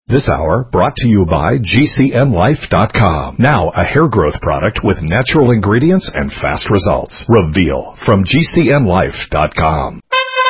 This hour brought to you by GCNlife.com. Now a hair growth product with natural ingredients and fast results. Reveal from GCNlife.com.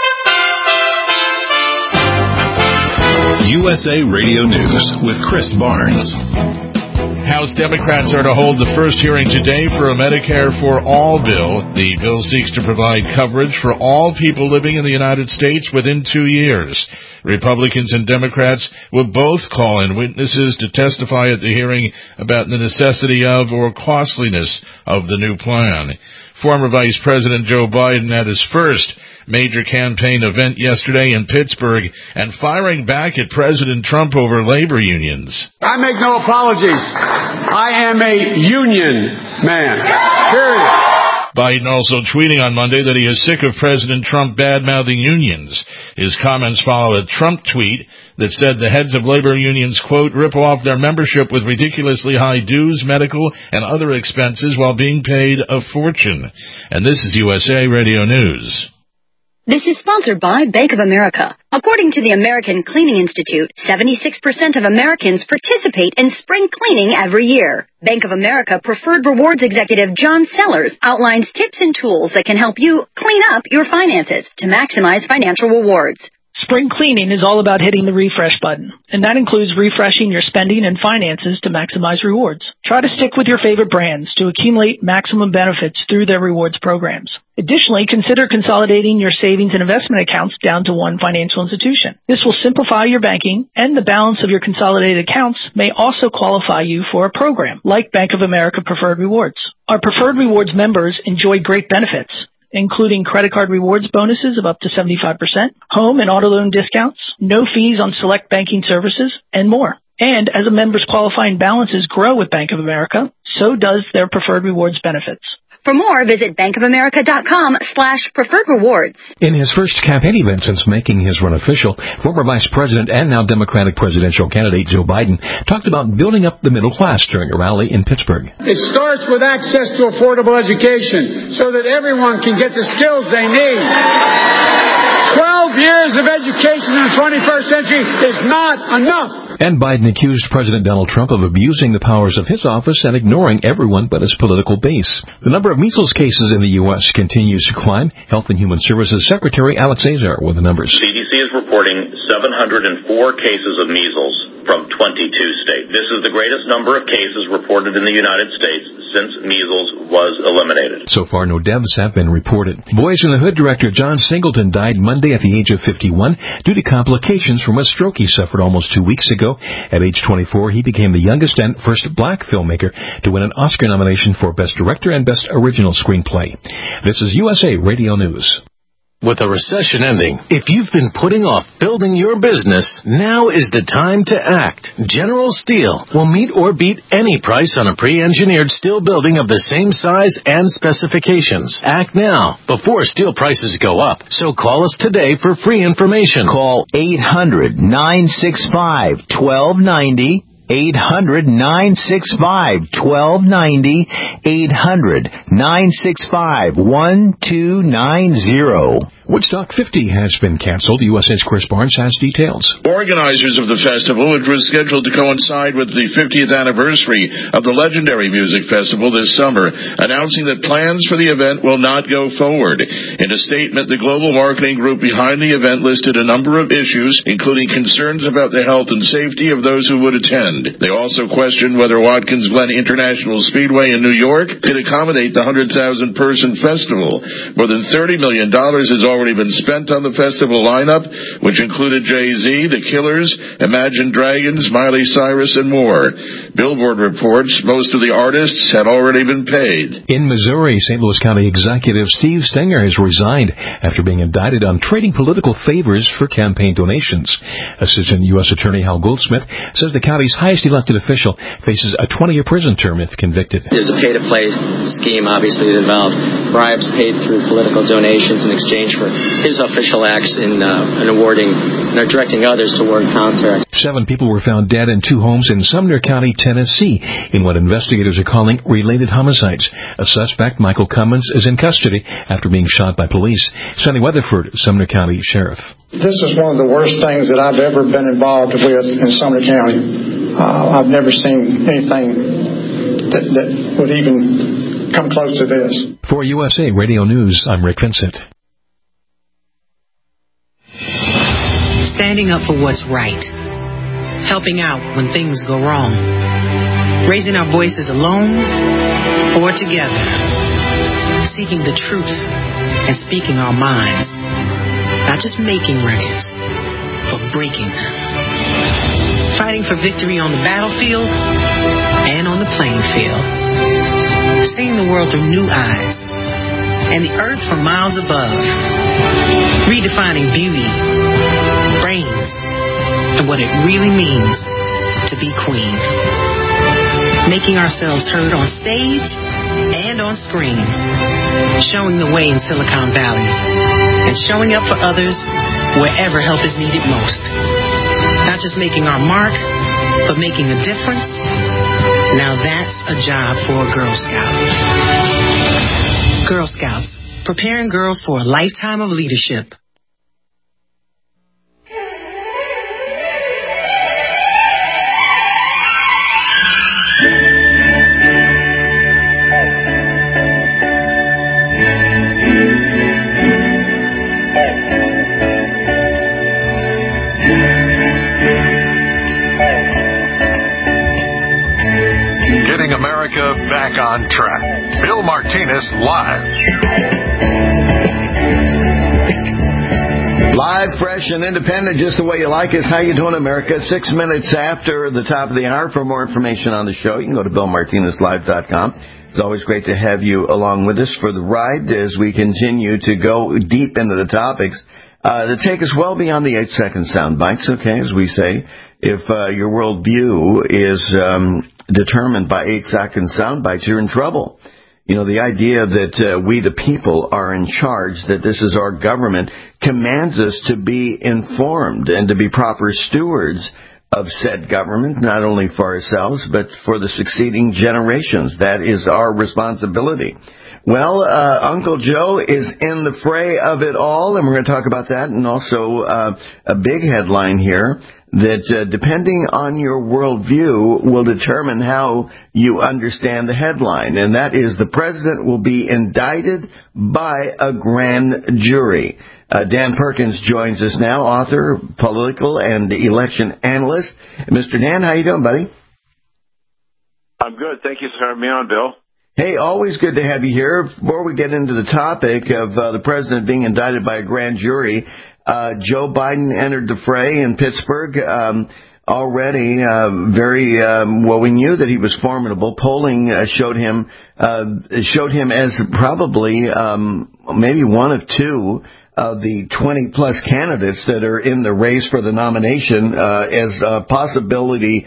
USA Radio News with Chris Barnes. House Democrats are to hold the first hearing today for a Medicare for All bill. The bill seeks to provide coverage for all people living in the United States within 2 years. Republicans and Democrats will both call in witnesses to testify at the hearing about the necessity of or costliness of the new plan. Former Vice President Joe Biden had his first major campaign event yesterday in Pittsburgh and firing back at President Trump over labor unions. I make no apologies. I am a union man. Period. Biden also tweeting on Monday that he is sick of President Trump bad-mouthing unions. His comments follow a Trump tweet that said the heads of labor unions, quote, rip off their membership with ridiculously high dues, medical, and other expenses while being paid a fortune. And this is USA Radio News. This is sponsored by Bank of America. According to the American Cleaning Institute, 76% of Americans participate in spring cleaning every year. Bank of America Preferred Rewards executive John Sellers outlines tips and tools that can help you clean up your finances to maximize financial rewards. Spring cleaning is all about hitting the refresh button, and that includes refreshing your spending and finances to maximize rewards. Try to stick with your favorite brands to accumulate maximum benefits through their rewards programs. Additionally, consider consolidating your savings and investment accounts down to one financial institution. This will simplify your banking, and the balance of your consolidated accounts may also qualify you for a program like Bank of America Preferred Rewards. Our Preferred Rewards members enjoy great benefits, including credit card rewards bonuses of up to 75%, home and auto loan discounts, no fees on select banking services, and more. And as a member's qualifying balances grow with Bank of America, so does their Preferred Rewards benefits. For more, visit bankofamerica.com/preferred rewards. In his first campaign event since making his run official, former Vice President and now Democratic presidential candidate Joe Biden talked about building up the middle class during a rally in Pittsburgh. It starts with access to affordable education so that everyone can get the skills they need. 12 years of education in the 21st century is not enough. And Biden accused President Donald Trump of abusing the powers of his office and ignoring everyone but his political base. The number of measles cases in the U.S. continues to climb. Health and Human Services Secretary Alex Azar with the numbers. CDC is reporting 704 cases of measles from 22 states. This is the greatest number of cases reported in the United States since measles was eliminated. So far, no deaths have been reported. Boys in the Hood director John Singleton died Monday at the age of 51 due to complications from a stroke he suffered almost 2 weeks ago. At age 24, he became the youngest and first black filmmaker to win an Oscar nomination for Best Director and Best Original Screenplay. This is USA Radio News. With a recession ending, if you've been putting off building your business, now is the time to act. General Steel will meet or beat any price on a pre-engineered steel building of the same size and specifications. Act now, before steel prices go up. So call us today for free information. Call 800-965-1290. 800-965-1290, 800-965-1290. Woodstock 50 has been canceled. USA's Chris Barnes has details. Organizers of the festival, which was scheduled to coincide with the 50th anniversary of the legendary music festival this summer, announcing that plans for the event will not go forward. In a statement, the global marketing group behind the event listed a number of issues, including concerns about the health and safety of those who would attend. They also questioned whether Watkins Glen International Speedway in New York could accommodate the 100,000-person festival. More than $30 million is already been spent on the festival lineup, which included Jay-Z, The Killers, Imagine Dragons, Miley Cyrus, and more. Billboard reports most of the artists had already been paid. In Missouri, St. Louis County Executive Steve Stenger has resigned after being indicted on trading political favors for campaign donations. Assistant U.S. Attorney Hal Goldsmith says the county's highest elected official faces a 20-year prison term if convicted. There's a pay-to-play scheme, obviously, that involved bribes paid through political donations in exchange for for his official acts in awarding and directing others to award contracts. 7 people were found dead in 2 homes in Sumner County, Tennessee, in what investigators are calling related homicides. A suspect, Michael Cummins, is in custody after being shot by police. Sonny Weatherford, Sumner County Sheriff. This is one of the worst things that I've ever been involved with in Sumner County. I've never seen anything that would even come close to this. For USA Radio News, I'm Rick Vincent. Standing up for what's right. Helping out when things go wrong. Raising our voices alone or together. Seeking the truth and speaking our minds. Not just making records, but breaking them. Fighting for victory on the battlefield and on the playing field. Seeing the world through new eyes and the earth from miles above. Redefining beauty, brains, and what it really means to be queen. Making ourselves heard on stage and on screen. Showing the way in Silicon Valley. And showing up for others wherever help is needed most. Not just making our mark, but making a difference. Now that's a job for a Girl Scout. Girl Scouts, preparing girls for a lifetime of leadership. Back on track. Bill Martinez live. Live, fresh, and independent, just the way you like us. How you doing, America? 6 minutes after the top of the hour. For more information on the show, you can go to BillMartinezLive.com. It's always great to have you along with us for the ride as we continue to go deep into the topics that take us well beyond the 8-second sound bites, okay, as we say. If your worldview is determined by 8-second sound bites, you're in trouble. You know, the idea that we the people are in charge, that this is our government, commands us to be informed and to be proper stewards of said government, not only for ourselves, but for the succeeding generations. That is our responsibility. Well, Uncle Joe is in the fray of it all, and we're going to talk about that, and also a big headline here that depending on your worldview will determine how you understand the headline, and that is the president will be indicted by a grand jury. Dan Perkins joins us now, author, political, and election analyst. Mr. Dan, how you doing, buddy? I'm good. Thank you for having me on, Bill. Hey, always good to have you here. Before we get into the topic of the president being indicted by a grand jury, Joe Biden entered the fray in Pittsburgh already. We knew that he was formidable. Polling showed him as probably maybe one of two of the 20-plus candidates that are in the race for the nomination as possibilities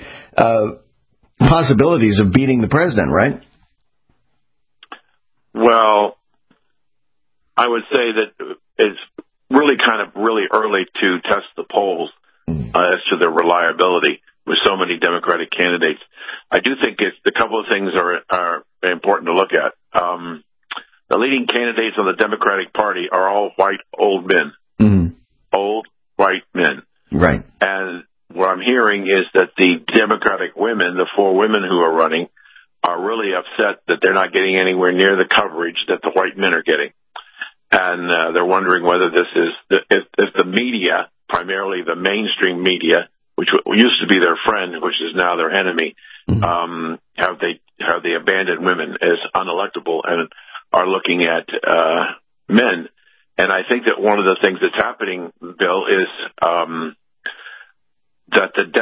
of beating the president, right? Well, I would say that it's really early to test the polls as to their reliability with so many Democratic candidates. I do think a couple of things are important to look at. The leading candidates on the Democratic Party are all white old men. Mm-hmm. Old white men. Right. And what I'm hearing is that the Democratic women, the 4 women who are running, are really upset that they're not getting anywhere near the coverage that the white men are getting. And they're wondering whether this is, if the media, primarily the mainstream media, which used to be their friend, which is now their enemy, have they abandoned women as unelectable and are looking at men. And I think that one of the things that's happening, Bill, is that the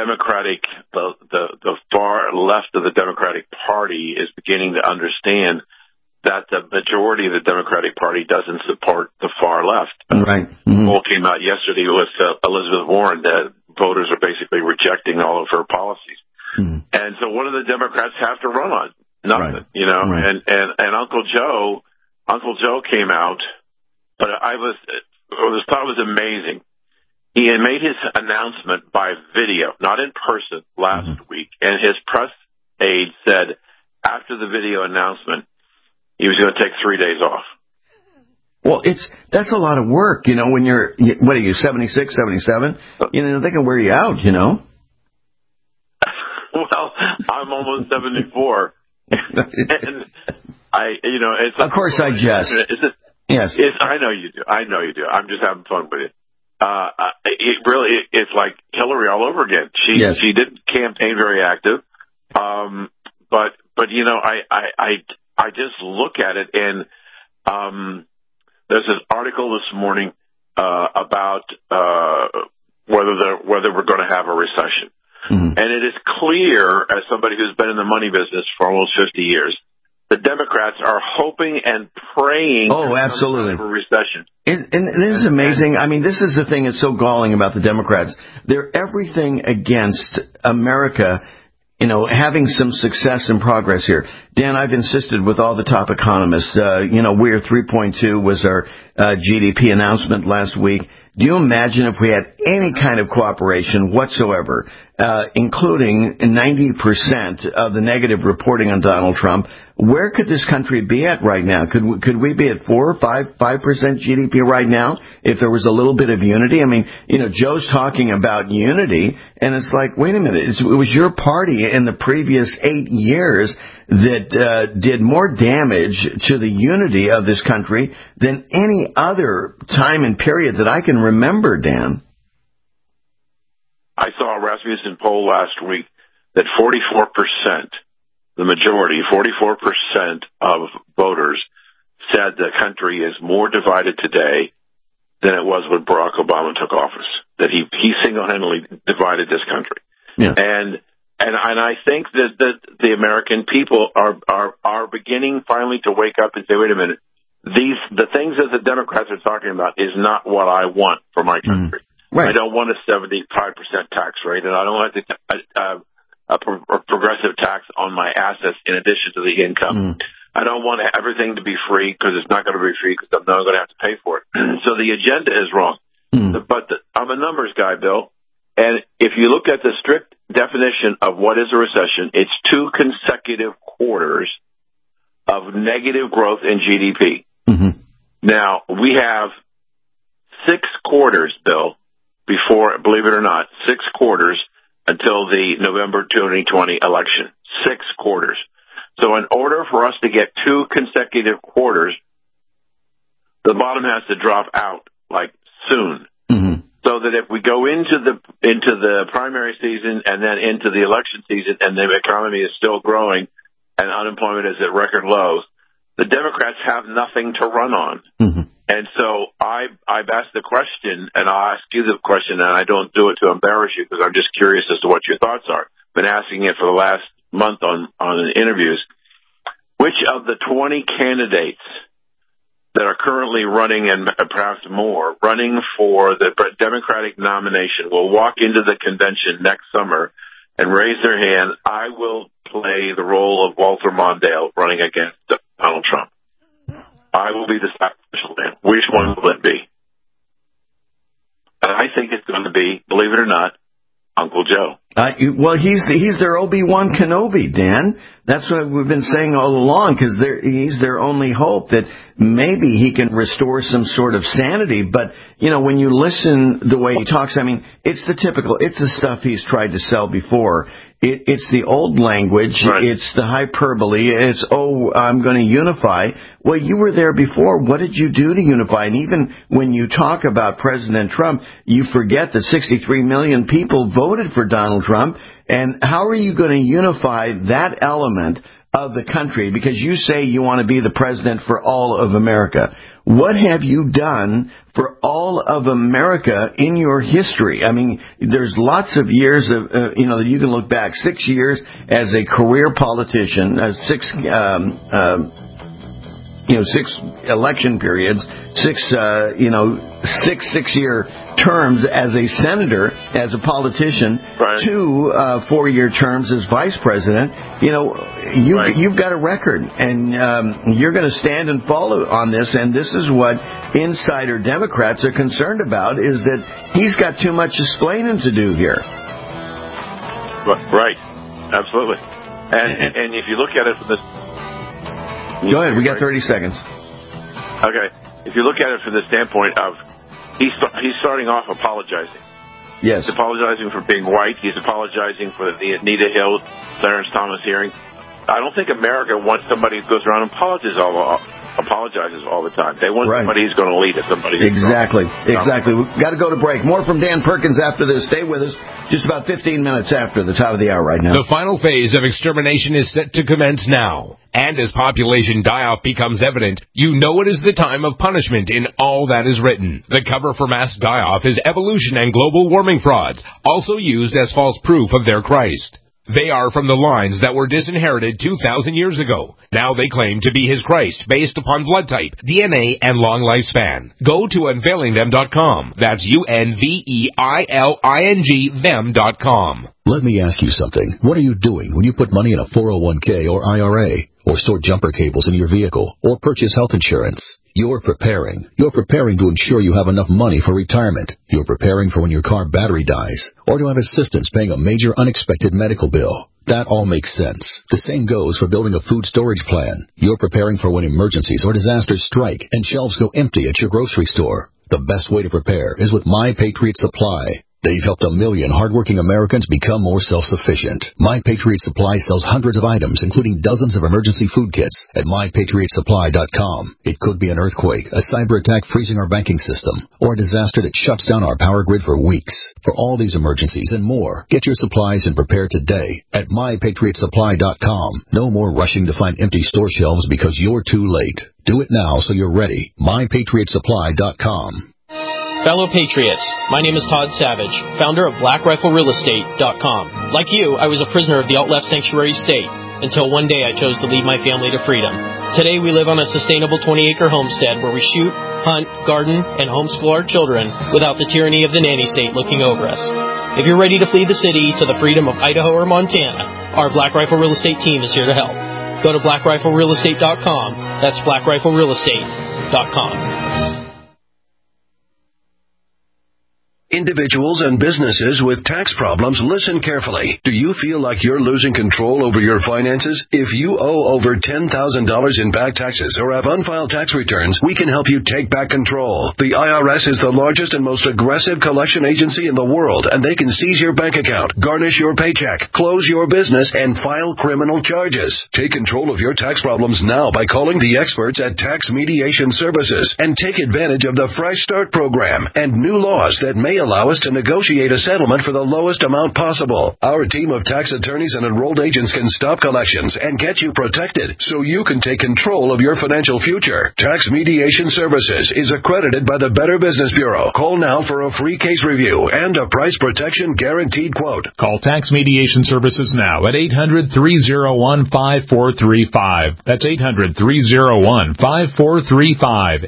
far left of the Democratic Party is beginning to understand that the majority of the Democratic Party doesn't support the far left. Right. Mm-hmm. Poll came out yesterday with Elizabeth Warren that voters are basically rejecting all of her policies. Mm-hmm. And so what do the Democrats have to run on? Nothing, right. You know. Right. And Uncle Joe came out, but thought was amazing. He had made his announcement by video, not in person, last week, and his press aide said after the video announcement he was going to take 3 days off. Well, that's a lot of work, when you're, what are you, 76, 77? They can wear you out, Well, I'm almost 74. And it's of course I jest. Yes. I know you do. I'm just having fun with it. It's like Hillary all over again. She didn't campaign very active. But I just look at it, and there's an article this morning about whether we're going to have a recession. Mm-hmm. And it is clear, as somebody who's been in the money business for almost 50 years, the Democrats are hoping and praying for a recession. And it is amazing. I mean, this is the thing that's so galling about the Democrats. They're everything against America, having some success and progress here. Dan, I've insisted with all the top economists, we're 3.2 was our GDP announcement last week. Do you imagine if we had any kind of cooperation whatsoever, including 90% of the negative reporting on Donald Trump, where could this country be at right now? Could we be at 4 or 5% GDP right now if there was a little bit of unity? I mean, Joe's talking about unity, and it's like, wait a minute, it was your party in the previous 8 years that did more damage to the unity of this country than any other time and period that I can remember, Dan. I saw a Rasmussen poll last week that 44%, the majority, 44% of voters said the country is more divided today than it was when Barack Obama took office, that he single-handedly divided this country. Yeah. And I think that the American people are beginning finally to wake up and say, wait a minute, the things that the Democrats are talking about is not what I want for my country. Right. I don't want a 75% tax rate, and I don't want a progressive tax on my assets in addition to the income. I don't want everything to be free because it's not going to be free because I'm not going to have to pay for it. So the agenda is wrong. But I'm a numbers guy, Bill. And if you look at the strict definition of what is a recession, it's 2 consecutive quarters of negative growth in GDP. Mm-hmm. Now, we have 6 quarters, Bill, before, believe it or not, 6 quarters until the November 2020 election. 6 quarters. So in order for us to get 2 consecutive quarters, the bottom has to drop out, like, soon. Mm-hmm. So that if we go into the primary season and then into the election season and the economy is still growing and unemployment is at record lows, the Democrats have nothing to run on. Mm-hmm. And so I've asked the question, and I'll ask you the question, and I don't do it to embarrass you because I'm just curious as to what your thoughts are. Been asking it for the last month on interviews. Which of the 20 candidates that are currently running, and perhaps more, running for the Democratic nomination will walk into the convention next summer and raise their hand, I will play the role of Walter Mondale running against Donald Trump. I will be the sacrificial lamb. Which one will it be? And I think it's going to be, believe it or not, Uncle Joe. Well, he's their Obi-Wan Kenobi, Dan. That's what we've been saying all along, because he's their only hope that maybe he can restore some sort of sanity. But, when you listen the way he talks, I mean, it's the stuff he's tried to sell before. It's the old language. Right. It's the hyperbole. It's, I'm going to unify. Well, you were there before. What did you do to unify? And even when you talk about President Trump, you forget that 63 million people voted for Donald Trump. And how are you going to unify that element of the country? Because you say you want to be the president for all of America. What have you done for all of America in your history? I mean, there's lots of years of, you can look back 6 years as a career politician, 6 election periods, 6 6-year terms as a senator, as a politician, to 4-year terms as vice president. You've got a record, and you're going to stand and fall on this. And this is what insider Democrats are concerned about: is that he's got too much explaining to do here. Right, absolutely. And if you look at it from this, go ahead. We got 30 seconds. Okay. If you look at it from the standpoint of he's starting off apologizing. Yes. He's apologizing for being white. He's apologizing for the Anita Hill, Clarence Thomas hearing. I don't think America wants somebody who goes around and apologizes all the time. They want somebody who's going to lead us. Exactly. We've got to go to break. More from Dan Perkins after this. Stay with us. Just about 15 minutes after the top of the hour right now. The final phase of extermination is set to commence now. And as population die-off becomes evident, you know it is the time of punishment in all that is written. The cover for mass die-off is evolution and global warming frauds, also used as false proof of their Christ. They are from the lines that were disinherited 2,000 years ago. Now they claim to be his Christ, based upon blood type, DNA, and long lifespan. Go to unveilingthem.com. That's UNVEILING them.com. Let me ask you something. What are you doing when you put money in a 401k or IRA, or store jumper cables in your vehicle, or purchase health insurance? You're preparing. You're preparing to ensure you have enough money for retirement. You're preparing for when your car battery dies, or to have assistance paying a major unexpected medical bill. That all makes sense. The same goes for building a food storage plan. You're preparing for when emergencies or disasters strike and shelves go empty at your grocery store. The best way to prepare is with My Patriot Supply. They've helped 1 million hardworking Americans become more self-sufficient. My Patriot Supply sells hundreds of items, including dozens of emergency food kits at MyPatriotSupply.com. It could be an earthquake, a cyber attack freezing our banking system, or a disaster that shuts down our power grid for weeks. For all these emergencies and more, get your supplies and prepare today at MyPatriotSupply.com. No more rushing to find empty store shelves because you're too late. Do it now so you're ready. MyPatriotSupply.com. Fellow Patriots, my name is Todd Savage, founder of BlackRifleRealEstate.com. Like you, I was a prisoner of the alt-left sanctuary state until one day I chose to lead my family to freedom. Today we live on a sustainable 20-acre homestead where we shoot, hunt, garden, and homeschool our children without the tyranny of the nanny state looking over us. If you're ready to flee the city to the freedom of Idaho or Montana, our Black Rifle Real Estate team is here to help. Go to BlackRifleRealEstate.com. That's BlackRifleRealEstate.com. Individuals and businesses with tax problems, listen carefully. Do you feel like you're losing control over your finances? If you owe over $10,000 in back taxes or have unfiled tax returns, we can help you take back control. The IRS is the largest and most aggressive collection agency in the world, and they can seize your bank account, garnish your paycheck, close your business, and file criminal charges. Take control of your tax problems now by calling the experts at Tax Mediation Services and take advantage of the Fresh Start program and new laws that may allow us to negotiate a settlement for the lowest amount possible. Our team of tax attorneys and enrolled agents can stop collections and get you protected so you can take control of your financial future. Tax Mediation Services is accredited by the Better Business Bureau. Call now for a free case review and a price protection guaranteed quote. Call Tax Mediation Services now at 800-301-5435. That's 800-301-5435.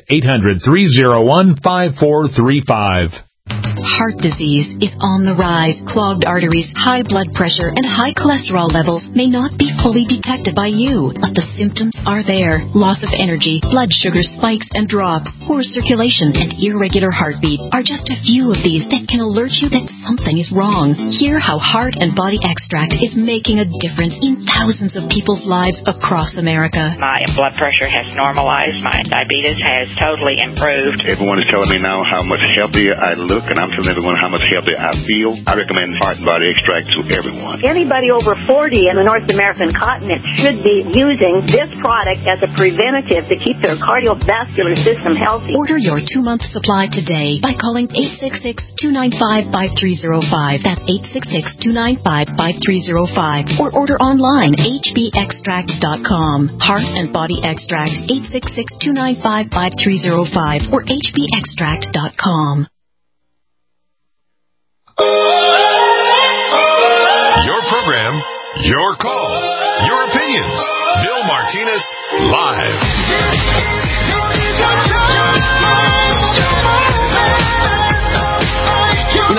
800-301-5435. Heart disease is on the rise. Clogged arteries, high blood pressure, and high cholesterol levels may not be fully detected by you, but the symptoms are there. Loss of energy, blood sugar spikes and drops, poor circulation, and irregular heartbeat are just a few of these that can alert you that something is wrong. Hear how Heart and Body Extract is making a difference in thousands of people's lives across America. My blood pressure has normalized. My diabetes has totally improved. Everyone is telling me now how much healthier I look, and I'm telling everyone how much healthier I feel. I recommend Heart and Body Extract to everyone. Anybody over 40 in the North American continent should be using this product as a preventative to keep their cardiovascular system healthy. Order your 2-month supply today by calling 866-295-5305. That's 866-295-5305. Or order online, hbextract.com. Heart and Body Extract, 866-295-5305 or hbextract.com. Your program, your calls, your opinions. Bill Martinez, live.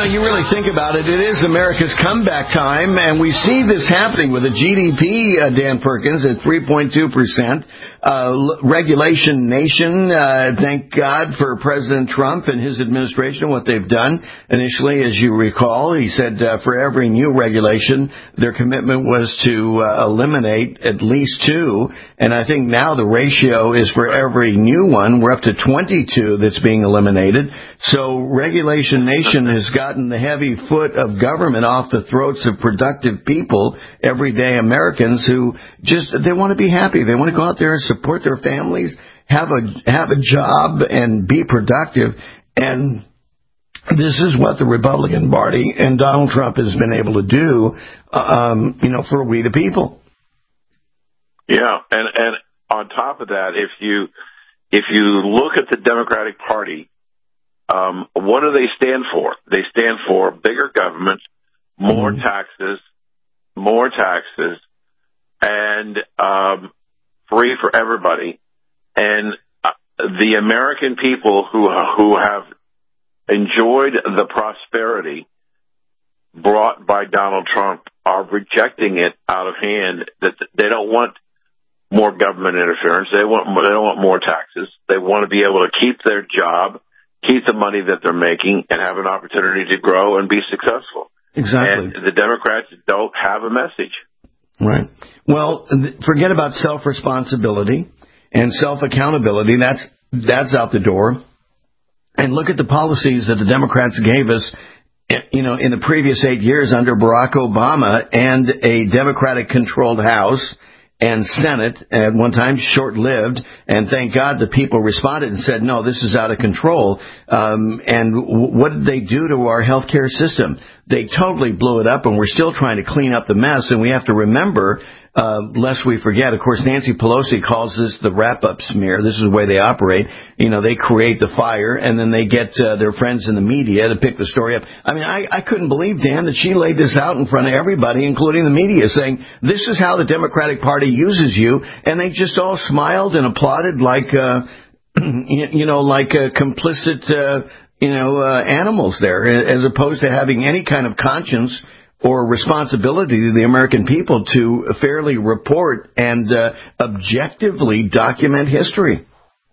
you really think about it, it is America's comeback time, and we see this happening with the GDP, Dan Perkins, at 3.2%. Regulation nation, thank God for President Trump and his administration, what they've done. Initially, as you recall, he said for every new regulation, their commitment was to eliminate at least 2. And I think now the ratio is for every new one, we're up to 22 that's being eliminated. So regulation nation has gotten the heavy foot of government off the throats of productive people, everyday Americans who they want to be happy. They want to go out there and support their families, have a job, and be productive. And this is what the Republican Party and Donald Trump has been able to do, for we the people. Yeah, and on top of that, if you look at the Democratic Party, what do they stand for? They stand for bigger government, more taxes, and free for everybody. And the American people who have enjoyed the prosperity brought by Donald Trump are rejecting it out of hand. That they don't want more government interference. They don't want more taxes. They want to be able to keep their job, keep the money that they're making, and have an opportunity to grow and be successful. Exactly. And the Democrats don't have a message. Right. Well, forget about self-responsibility and self-accountability. That's out the door. And look at the policies that the Democrats gave us, in the previous 8 years under Barack Obama, and a Democratic-controlled House and Senate, at one time short-lived, and thank God the people responded and said, no, this is out of control. And what did they do to our healthcare system? They totally blew it up, and we're still trying to clean up the mess. And we have to remember, lest we forget, of course, Nancy Pelosi calls this the wrap-up smear. This is the way they operate. They create the fire, and then they get their friends in the media to pick the story up. I mean, I couldn't believe, Dan, that she laid this out in front of everybody, including the media, saying, this is how the Democratic Party uses you, and they just all smiled and applauded like complicit animals there, as opposed to having any kind of conscience or responsibility to the American people to fairly report and objectively document history.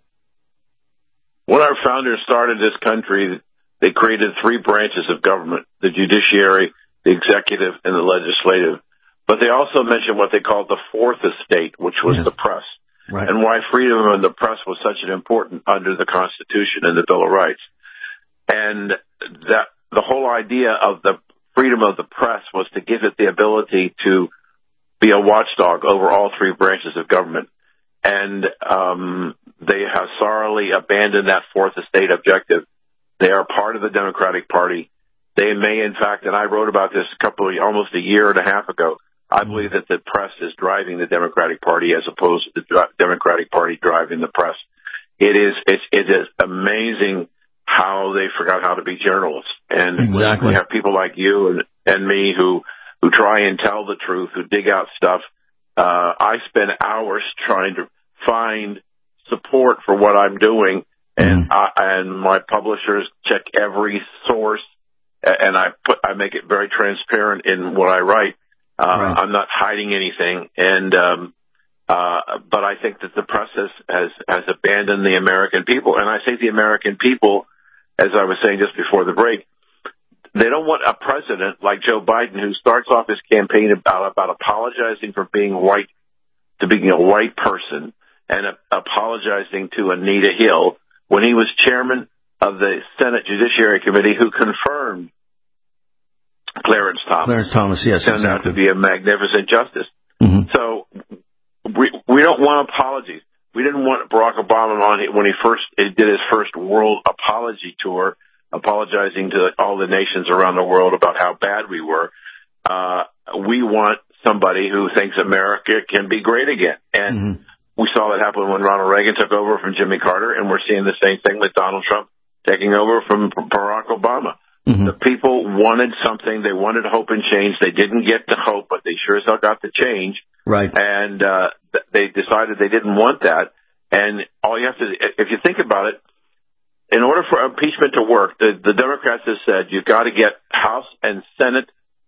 When our founders started this country, they created 3 branches of government: the judiciary, the executive, and the legislative. But they also mentioned what they called the 4th estate, which was the press. Right. And why freedom of the press was such an important under the Constitution and the Bill of Rights. And that the whole idea of the freedom of the press was to give it the ability to be a watchdog over all 3 branches of government. And they have sorely abandoned that 4th estate objective. They are part of the Democratic Party. They may, in fact, and I wrote about this almost a year and a half ago, I believe that the press is driving the Democratic Party as opposed to the Democratic Party driving the press. It is amazing how they forgot how to be journalists. And exactly. We have people like you and me who try and tell the truth, who dig out stuff. I spend hours trying to find support for what I'm doing, and my publishers check every source, and I make it very transparent in what I write. Right. I'm not hiding anything, and but I think that the press has abandoned the American people, and I say the American people, as I was saying just before the break, they don't want a president like Joe Biden who starts off his campaign about apologizing for being white, to being a white person, and apologizing to Anita Hill when he was chairman of the Senate Judiciary Committee who confirmed Clarence Thomas. Clarence Thomas, yes. Turned out to be a magnificent justice. Mm-hmm. So we don't want apologies. We didn't want Barack Obama on when he did his first world apology tour, apologizing to all the nations around the world about how bad we were. We want somebody who thinks America can be great again. And we saw that happen when Ronald Reagan took over from Jimmy Carter, and we're seeing the same thing with Donald Trump taking over from Barack Obama. The people wanted something. They wanted hope and change. They didn't get the hope, but they sure as hell got the change. Right. And they decided they didn't want that. And all you have to, if you think about it, in order for impeachment to work, the Democrats have said you've got to get House and Senate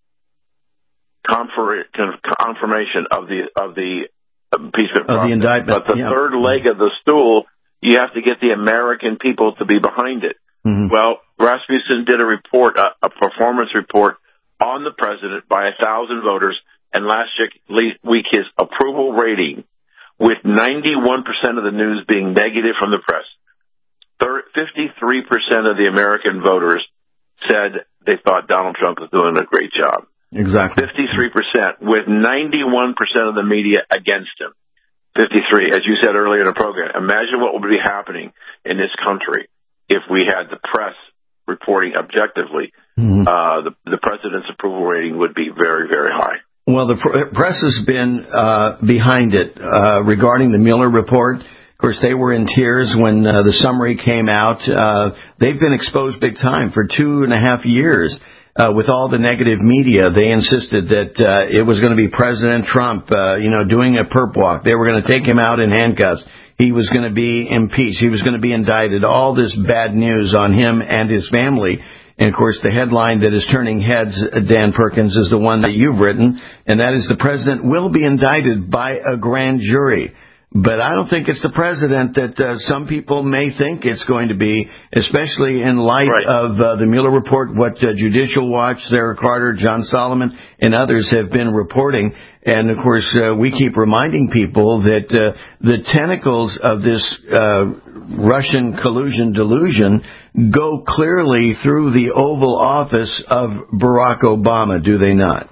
confirmation of the impeachment process. The indictment. But the third leg of the stool, you have to get the American people to be behind it. Mm-hmm. Well, Rasmussen did a report, a performance report on the president by 1,000 voters, and last week his approval rating, with 91% of the news being negative from the press, 53% of the American voters said they thought Donald Trump was doing a great job. Exactly. 53%, with 91% of the media against him. 53, as you said earlier in the program. Imagine what would be happening in this country if we had the press reporting objectively. Mm-hmm. The president's approval rating would be very, very high. Well, the press has been behind it regarding the Mueller report. Of course, they were in tears when the summary came out. They've been exposed big time for 2.5 years. With all the negative media, they insisted that it was going to be President Trump, doing a perp walk. They were going to take him out in handcuffs. He was going to be impeached. He was going to be indicted. All this bad news on him and his family. And, of course, the headline that is turning heads, Dan Perkins, is the one that you've written, and that is the president will be indicted by a grand jury. But I don't think it's the president that some people may think it's going to be, especially in light of the Mueller report, what Judicial Watch, Sarah Carter, John Solomon, and others have been reporting. And, of course, we keep reminding people that the tentacles of this Russian collusion delusion go clearly through the Oval Office of Barack Obama, do they not?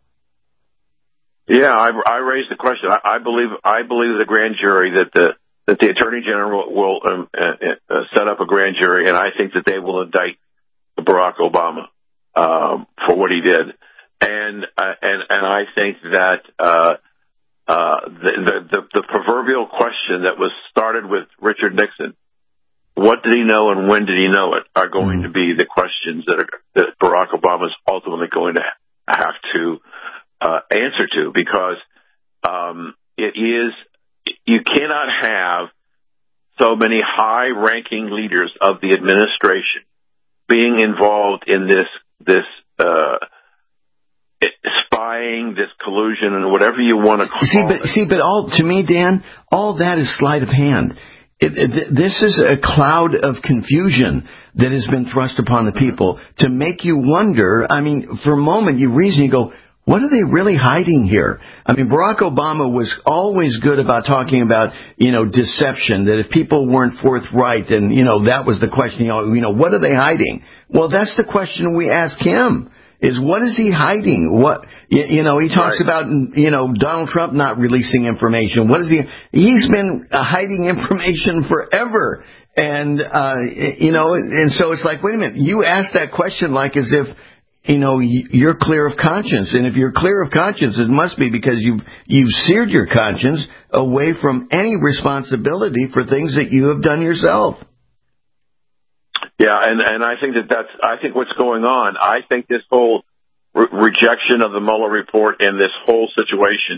Yeah, I raised the question. I believe the grand jury that the Attorney General will set up a grand jury, and I think that they will indict Barack Obama for what he did. And I think that the proverbial question that was started with Richard Nixon, what did he know and when did he know it, are going to be the questions that Barack Obama is ultimately going to have to answer to, because you cannot have so many high-ranking leaders of the administration being involved in this spying, this collusion, and whatever you want to call it. But to me, Dan, all that is sleight of hand. This is a cloud of confusion that has been thrust upon the people to make you wonder. I mean, for a moment, you reason, you go, what are they really hiding here? I mean, Barack Obama was always good about talking about, deception, that if people weren't forthright, and, that was the question, what are they hiding? Well, that's the question we ask him, is what is he hiding? What, he talks about, Donald Trump not releasing information. What is he's been hiding information forever. And, and so it's like, wait a minute, you ask that question like as if, you're clear of conscience. And if you're clear of conscience, it must be because you've seared your conscience away from any responsibility for things that you have done yourself. Yeah, and I think I think what's going on, I think this whole rejection of the Mueller report and this whole situation,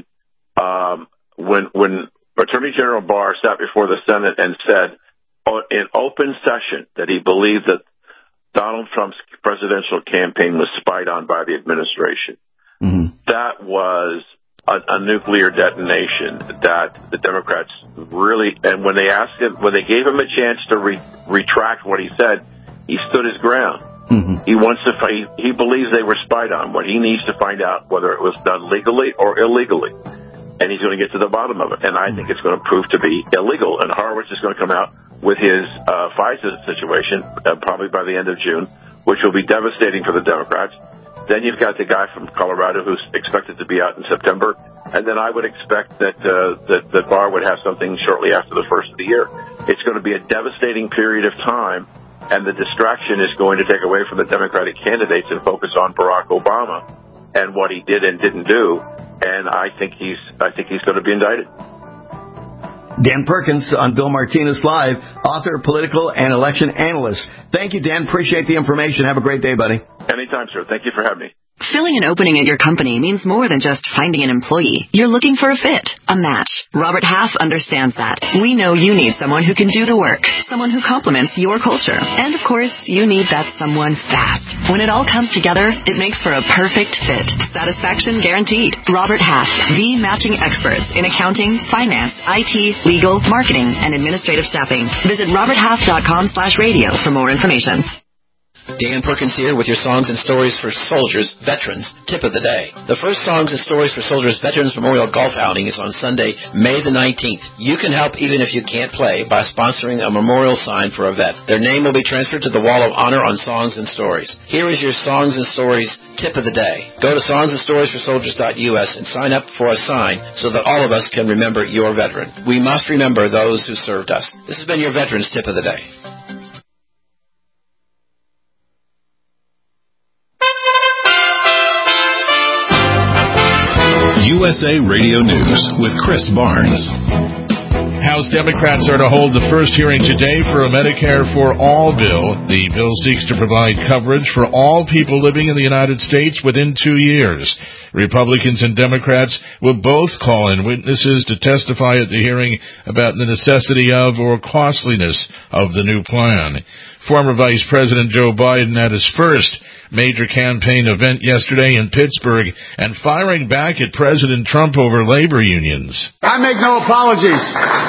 when Attorney General Barr sat before the Senate and said in open session that he believed that Donald Trump's presidential campaign was spied on by the administration. Mm-hmm. That was a nuclear detonation that the Democrats really, and when they gave him a chance to retract what he said, he stood his ground. Mm-hmm. He believes they were spied on. What he needs to find out whether it was done legally or illegally. And he's going to get to the bottom of it. And I think it's going to prove to be illegal. And Horowitz is going to come out with his FISA situation probably by the end of June, which will be devastating for the Democrats. Then you've got the guy from Colorado who's expected to be out in September. And then I would expect that Barr would have something shortly after the first of the year. It's going to be a devastating period of time, and the distraction is going to take away from the Democratic candidates and focus on Barack Obama and what he did and didn't do. And I think he's going to be indicted. Dan Perkins on Bill Martinez Live, author, political, and election analyst. Thank you, Dan. Appreciate the information. Have a great day, buddy. Anytime, sir. Thank you for having me. Filling an opening at your company means more than just finding an employee. You're looking for a fit, a match. Robert Half understands that. We know you need someone who can do the work, someone who complements your culture. And of course, you need that someone fast. When it all comes together, it makes for a perfect fit. Satisfaction guaranteed. Robert Half, the matching experts in accounting, finance, IT, legal, marketing, and administrative staffing. Visit roberthalf.com/radio for more information. Dan Perkins here with your Songs and Stories for Soldiers Veterans Tip of the Day. The first Songs and Stories for Soldiers Veterans Memorial Golf Outing is on Sunday, May the 19th. You can help even if you can't play by sponsoring a memorial sign for a vet. Their name will be transferred to the Wall of Honor on Songs and Stories. Here is your Songs and Stories Tip of the Day. Go to songsandstoriesforsoldiers.us and sign up for a sign so that all of us can remember your veteran. We must remember those who served us. This has been your Veterans Tip of the Day. USA Radio News with Chris Barnes. House Democrats are to hold the first hearing today for a Medicare for All bill. The bill seeks to provide coverage for all people living in the United States within 2 years. Republicans and Democrats will both call in witnesses to testify at the hearing about the necessity of or costliness of the new plan. Former Vice President Joe Biden had his first major campaign event yesterday in Pittsburgh and firing back at President Trump over labor unions. I make no apologies.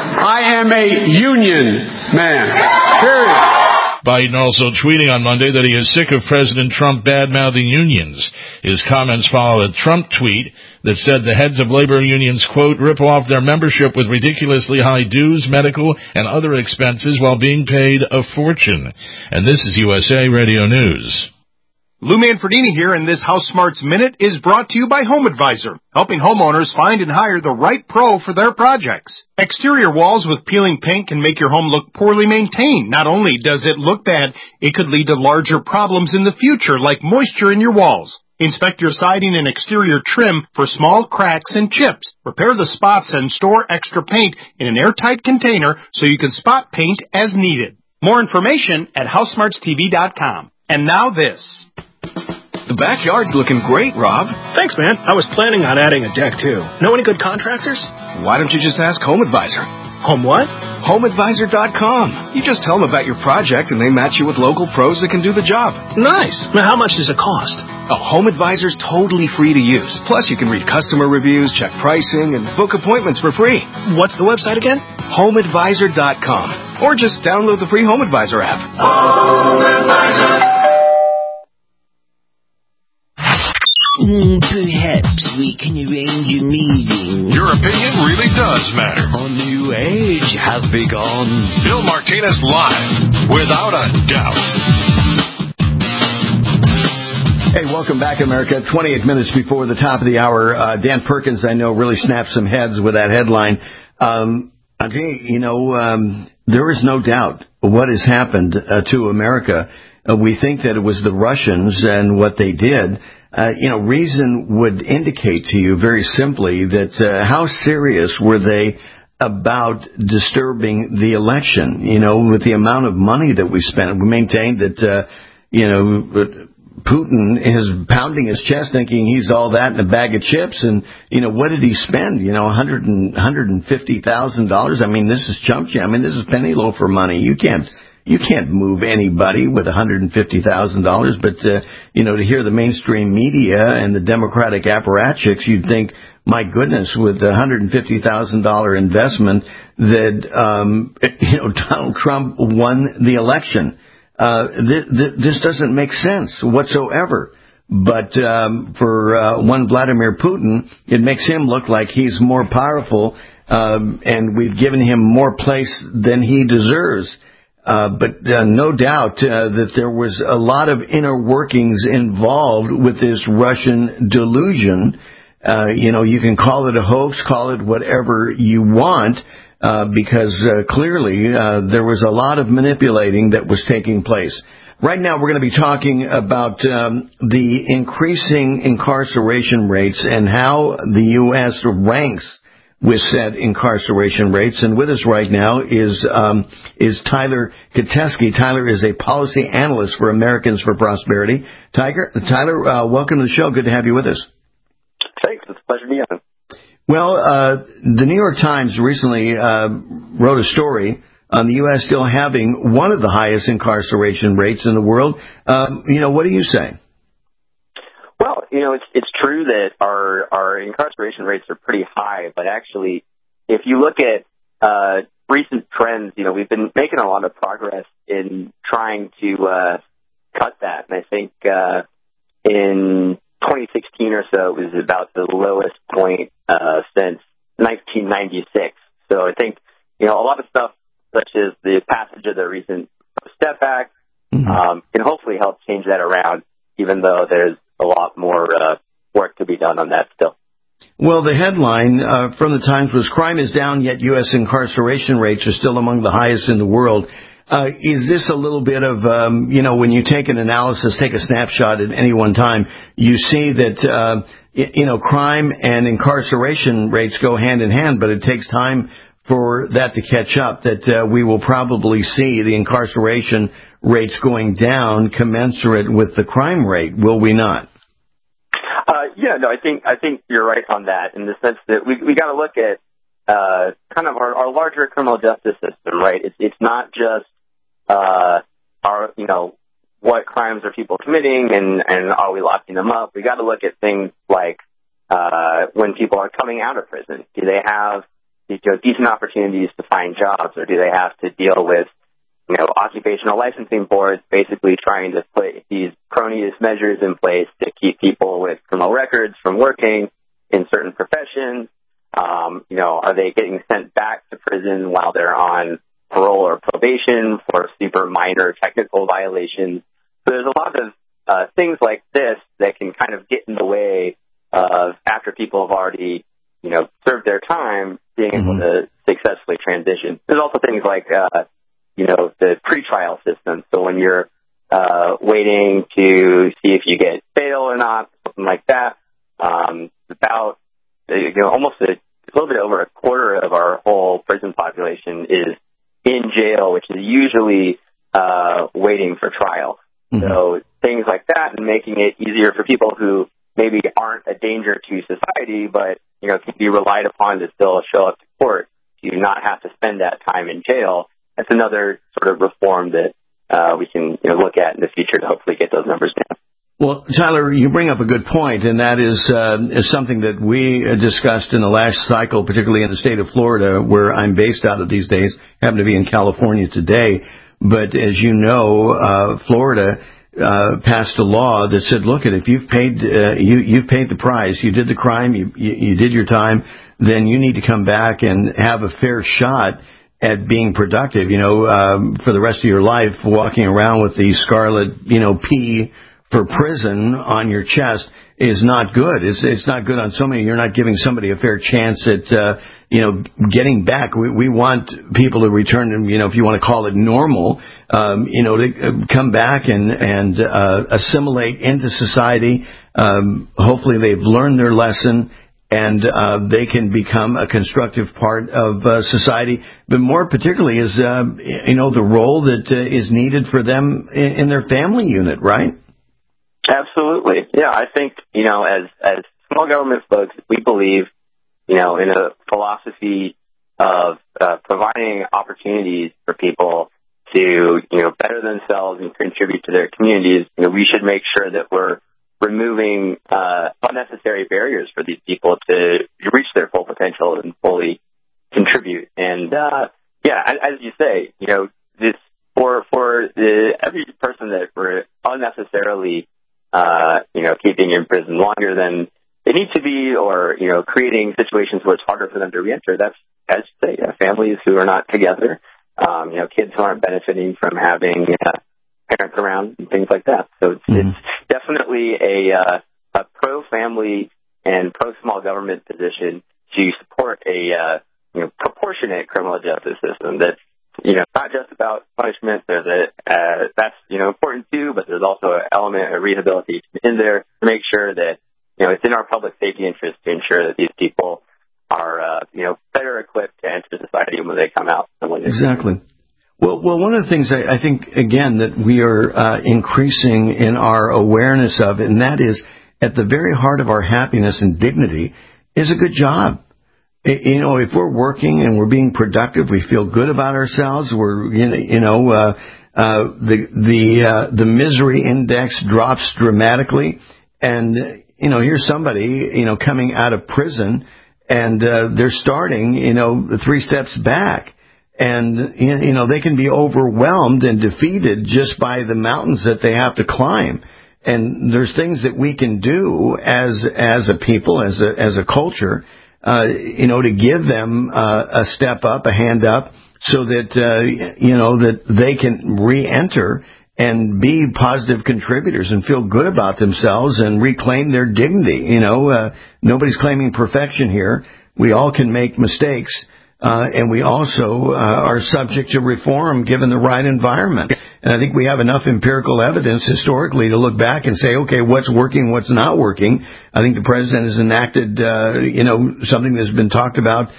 I am a union man. Period. Biden also tweeting on Monday that he is sick of President Trump bad-mouthing unions. His comments follow a Trump tweet that said the heads of labor unions, quote, rip off their membership with ridiculously high dues, medical, and other expenses while being paid a fortune. And this is USA Radio News. Lou Manfredini here, and this House Smarts Minute is brought to you by Home Advisor, helping homeowners find and hire the right pro for their projects. Exterior walls with peeling paint can make your home look poorly maintained. Not only does it look bad, it could lead to larger problems in the future, like moisture in your walls. Inspect your siding and exterior trim for small cracks and chips. Repair the spots and store extra paint in an airtight container so you can spot paint as needed. More information at HouseSmartsTV.com. And now this. The backyard's looking great, Rob. Thanks, man. I was planning on adding a deck, too. Know any good contractors? Why don't you just ask Home Advisor? Home what? HomeAdvisor.com. You just tell them about your project, and they match you with local pros that can do the job. Nice. Now, how much does it cost? Home Advisor's totally free to use. Plus, you can read customer reviews, check pricing, and book appointments for free. What's the website again? HomeAdvisor.com. Or just download the free Home Advisor app. Home Advisor. Perhaps we can arrange a meeting. Your opinion really does matter. A new age have begun. Bill Martinez live, without a doubt. Hey, welcome back, America. 28 minutes before the top of the hour. Dan Perkins, I know, really snapped some heads with that headline. I'll tell you, there is no doubt what has happened to America. We think that it was the Russians and what they did. Reason would indicate to you very simply that how serious were they about disturbing the election? With the amount of money that we spent, we maintained that, Putin is pounding his chest thinking he's all that in a bag of chips. And, what did he spend? $150,000. I mean, this is chump change. I mean, this is penny loafer money. You can't move anybody with $150,000, but, to hear the mainstream media and the Democratic apparatchiks, you'd think, my goodness, with the $150,000 investment that, Donald Trump won the election. This doesn't make sense whatsoever. But, for one Vladimir Putin, it makes him look like he's more powerful, and we've given him more place than he deserves. But no doubt that there was a lot of inner workings involved with this Russian delusion. You can call it a hoax, call it whatever you want, because clearly there was a lot of manipulating that was taking place. Right now we're going to be talking about the increasing incarceration rates and how the U.S. ranks with said incarceration rates. And with us right now is Tyler Kateski. Tyler is a policy analyst for Americans for Prosperity. Tyler, welcome to the show. Good to have you with us. Thanks. It's a pleasure to be on. Well, the New York Times recently wrote a story on the U.S. still having one of the highest incarceration rates in the world. What do you say? Well, it's true that our incarceration rates are pretty high, but actually, if you look at recent trends, we've been making a lot of progress in trying to cut that. And I think in 2016 or so, it was about the lowest point since 1996. So I think, a lot of stuff, such as the passage of the recent STEP Act, can hopefully help change that around, even though there's a lot more work to be done on that still. Well, the headline from the Times was, "Crime is down, yet U.S. incarceration rates are still among the highest in the world." Is this a little bit of, when you take an analysis, take a snapshot at any one time, you see that, crime and incarceration rates go hand in hand, but it takes time for that to catch up, that we will probably see the incarceration rates going down commensurate with the crime rate, will we not? I think you're right on that, in the sense that we got to look at kind of our larger criminal justice system, right? It's not just what crimes are people committing and are we locking them up? We got to look at things like when people are coming out of prison, do they have decent opportunities to find jobs, or do they have to deal with occupational licensing boards basically trying to put these cronyist measures in place to keep people with criminal records from working in certain professions? Are they getting sent back to prison while they're on parole or probation for super minor technical violations? So there's a lot of things like this that can kind of get in the way of, after people have already, served their time, being able to successfully transition. There's also things like, the pretrial system. So when you're waiting to see if you get bail or not, something like that, about, almost a little bit over a quarter of our whole prison population is in jail, which is usually waiting for trial. So things like that, and making it easier for people who maybe aren't a danger to society, but can be relied upon to still show up to court, to not have to spend that time in jail. That's another sort of reform that we can look at in the future to hopefully get those numbers down. Well, Tyler, you bring up a good point, and that is something that we discussed in the last cycle, particularly in the state of Florida, where I'm based out of these days. I happen to be in California today, but as you know, Florida passed a law that said, look, if you've paid the price, you did the crime, you did your time, then you need to come back and have a fair shot at being productive, for the rest of your life, walking around with the scarlet, P for prison on your chest is not good. It's not good on so many. You're not giving somebody a fair chance at, getting back. We want people to return to, if you want to call it normal, to come back and assimilate into society. Hopefully they've learned their lesson, and they can become a constructive part of society. But more particularly is, the role that is needed for them in their family unit, right? Absolutely. Yeah, I think, as small government folks, we believe, in a philosophy of providing opportunities for people to, better themselves and contribute to their communities. We should make sure that we're removing unnecessary barriers for these people to reach their full potential and fully contribute. And as you say, this for every person that we're unnecessarily keeping in prison longer than they need to be, or creating situations where it's harder for them to reenter. That's, as you say, families who are not together, kids who aren't benefiting from having parents around and things like that. So it's definitely a pro-family and pro-small government position to support a proportionate criminal justice system that's not just about punishment. There's that's important too, but there's also an element of rehabilitation in there to make sure that it's in our public safety interest to ensure that these people are to society when they come out. Exactly. Well, one of the things I think, again, that we are increasing in our awareness of, and that is at the very heart of our happiness and dignity, is a good job. You know, if we're working and we're being productive, we feel good about ourselves. We're, the misery index drops dramatically. And, here's somebody, coming out of prison and, they're starting, 3 steps back. And, they can be overwhelmed and defeated just by the mountains that they have to climb. And there's things that we can do as a people, as a culture, to give them a step up, a hand up, so that, that they can re-enter and be positive contributors and feel good about themselves and reclaim their dignity. Nobody's claiming perfection here. We all can make mistakes. And we also are subject to reform given the right environment. And I think we have enough empirical evidence historically to look back and say, okay, what's working, what's not working. I think the president has enacted, something that's been talked about,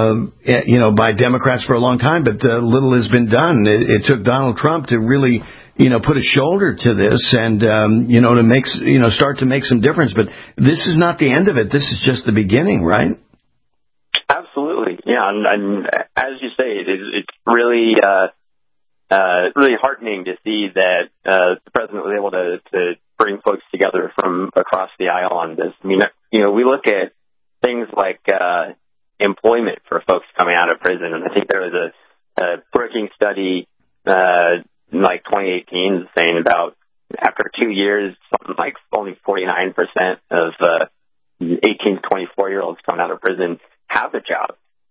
by Democrats for a long time, but little has been done. It took Donald Trump to really, put a shoulder to this and, to make, start to make some difference. But this is not the end of it. This is just the beginning, right? Absolutely, yeah, and as you say, it's really really heartening to see that the president was able to bring folks together from across the aisle on this. I mean, we look at things like employment for folks coming out of prison, and I think there was a Brookings study in like 2018 saying about after 2 years, something like only 49% of 18 to 24-year-olds coming out of prison have a job.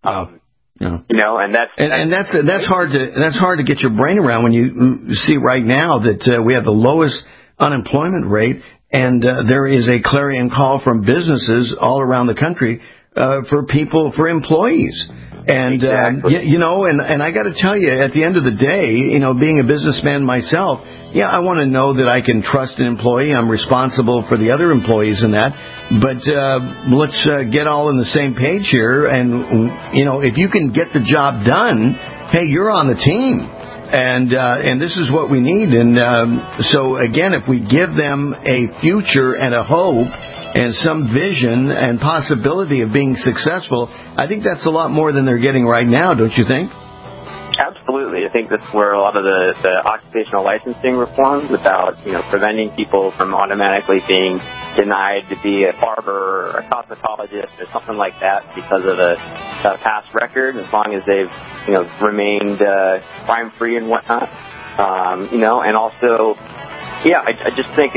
And that's hard to get your brain around when you see right now that we have the lowest unemployment rate, and there is a clarion call from businesses all around the country for employees. And exactly. And I got to tell you, at the end of the day, being a businessman myself, I want to know that I can trust an employee. I'm responsible for the other employees in that. But let's get all in the same page here. And, if you can get the job done, hey, you're on the team. And this is what we need. And so, again, if we give them a future and a hope and some vision and possibility of being successful, I think that's a lot more than they're getting right now, don't you think? Absolutely. I think that's where a lot of the occupational licensing reforms about, preventing people from automatically being denied to be a barber or a cosmetologist or something like that because of a past record, as long as they've, remained crime-free and whatnot. And also, I just think